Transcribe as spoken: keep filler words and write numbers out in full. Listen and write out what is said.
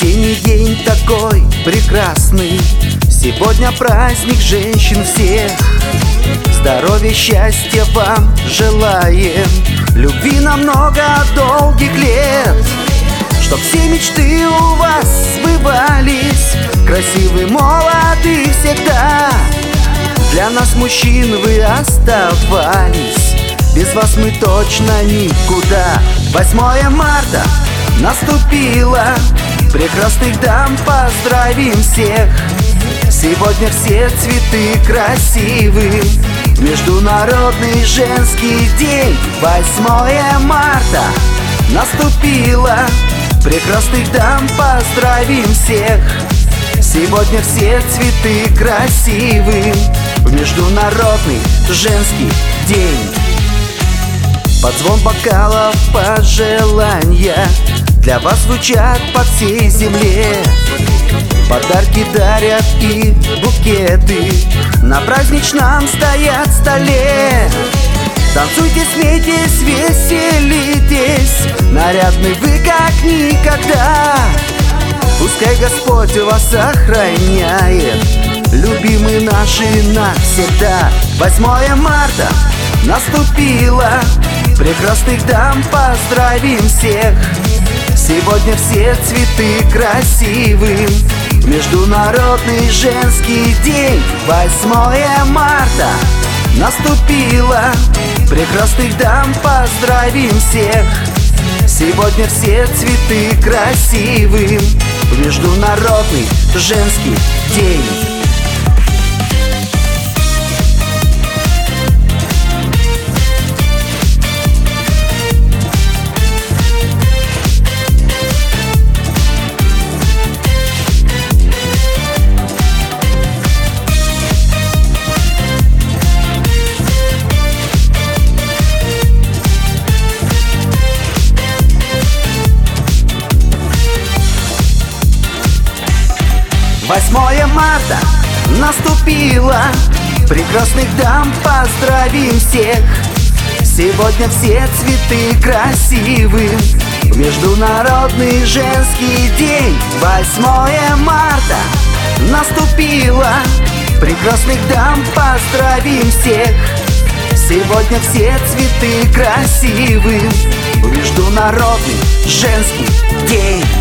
Осенний день такой прекрасный, сегодня праздник женщин всех. Здоровья, счастья вам желаем, любви нам много долгих лет. Чтоб все мечты у вас сбывались, красивы, молоды всегда. Для нас, мужчин, вы оставались, без вас мы точно никуда. Восьмое марта наступило, прекрасных дам поздравим всех. Сегодня все цветы красивы, Международный женский день. Восьмое марта наступило, прекрасных дам поздравим всех. Сегодня все цветы красивы, в Международный женский день. Под звон бокалов пожелания для вас звучат по всей земле. Подарки дарят и букеты на праздничном стоят столе. Танцуйте, смейтесь, веселитесь, нарядны вы как никогда. Пускай Господь вас сохраняет, любимые наши навсегда. Восьмое марта наступило, прекрасных дам поздравим всех. Сегодня все цветы красивы, Международный женский день. Восьмое марта наступило, прекрасных дам поздравим всех. Сегодня все цветы красивы, Международный женский день. Восьмое марта наступило, прекрасных дам поздравим всех. Сегодня все цветы красивы, Международный женский день. Восьмое марта наступило, прекрасных дам поздравим всех. Сегодня все цветы красивы, Международный женский день.